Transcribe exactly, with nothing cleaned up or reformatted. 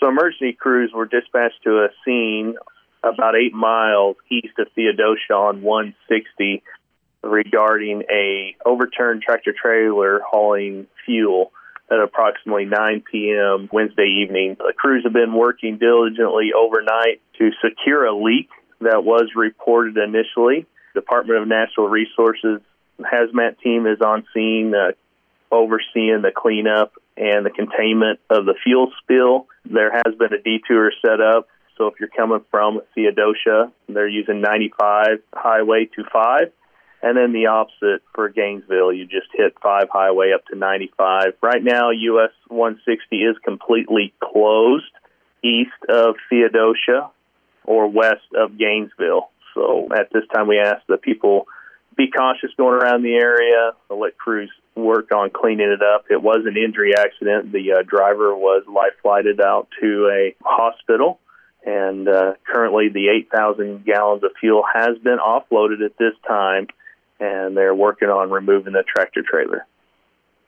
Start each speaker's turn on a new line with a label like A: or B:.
A: So emergency crews were dispatched to a scene about eight miles east of Theodosia on one sixty regarding a overturned tractor trailer hauling fuel at approximately nine p.m. Wednesday evening. The crews have been working diligently overnight to secure a leak that was reported initially. Department of Natural Resources hazmat team is on scene uh, overseeing the cleanup and the containment of the fuel spill. There has been a detour set up, so if you're coming from Theodosia, they're using ninety-five Highway to five, and then the opposite for Gainesville, you just hit five Highway up to ninety-five. Right now, U S one sixty is completely closed east of Theodosia or west of Gainesville. So at this time, we ask that people be cautious going around the area. I'll let crews work on cleaning it up. It was an injury accident. The uh, driver was life-flighted out to a hospital, and uh, currently the eight thousand gallons of fuel has been offloaded at this time, and they're working on removing the tractor trailer.